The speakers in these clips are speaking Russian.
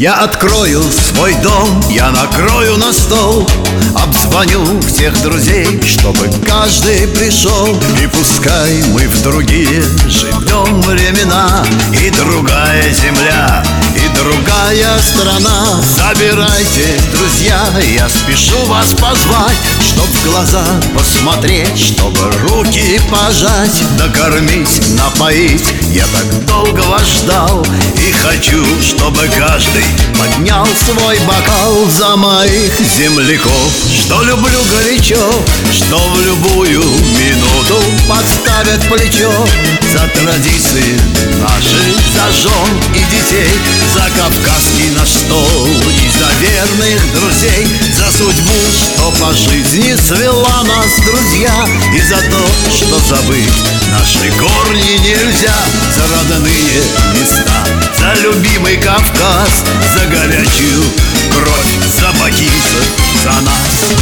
Я открою свой дом, я накрою на стол, обзвоню всех друзей, чтобы каждый пришел. И пускай мы в другие живем времена, и другая земля, и другая страна. Собирайте, друзья, я спешу вас позвать, чтоб в глаза посмотреть, чтобы руки пожать, накормить, напоить. Я так долго вас ждал и хочу, чтобы каждый поднял свой бокал за моих земляков, что люблю горячо, что в любую минуту подставят плечо. За традиции наши, за жен и детей, за кавказский наш стол и за верных друзей, за судьбу, что по жизни свела нас, друзья, и за то, что забыть наши корни нельзя, за родные места, за любимый Кавказ, за горячую кровь, за бакинцев, за нас.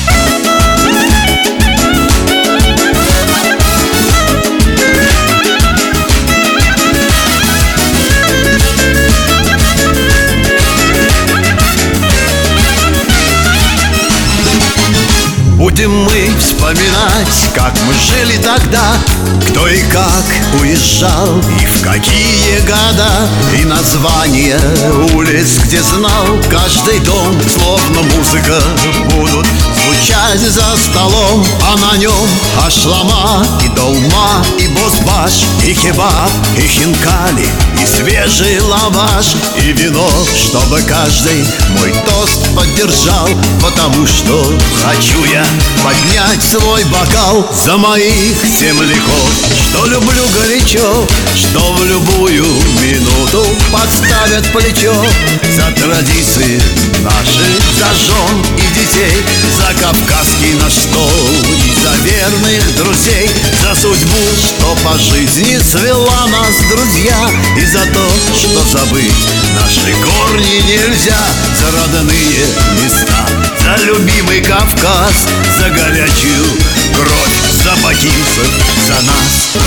Будем мы вспоминать, как мы жили тогда, кто и как уезжал, и в какие года, и названия улиц, где знал каждый дом, словно музыка будут звучать за столом, а на нем ашлама и долма, и бозбаш, и кебаб, и хинкали, и свежий лаваш, и вино, чтобы каждый мой тост поддержал, потому что хочу я поднять свой бокал за моих земляков, что люблю горячо, что в любую минуту подставят плечо. За традиции наши, за жен и детей, за кавказский наш стол и за верных друзей, за судьбу, что по жизни свела нас, друзья, и за то, что забыть наши корни нельзя, за родные места, за любимый Кавказ, за горячую кровь, за бакинцев, за нас.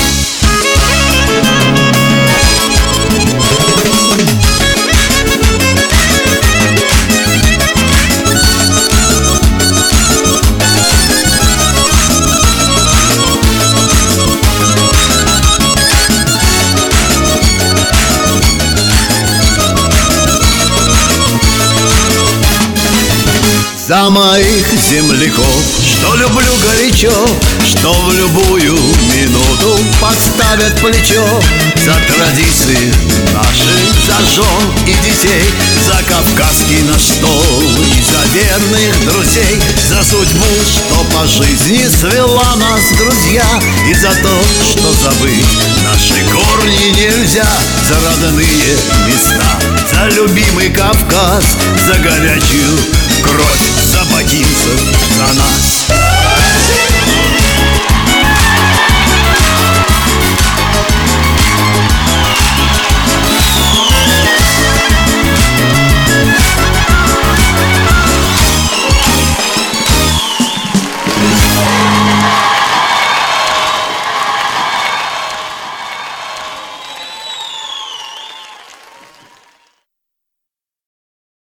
За моих земляков, что люблю горячо, что в любую минуту подставят плечо. За традиции наши, за жен и детей, за кавказский наш стол и за верных друзей, за судьбу, что по жизни свела нас, друзья, и за то, что забыть наши корни нельзя, за родные места, за любимый Кавказ, за горячую кровь, за бакинцев, за нас.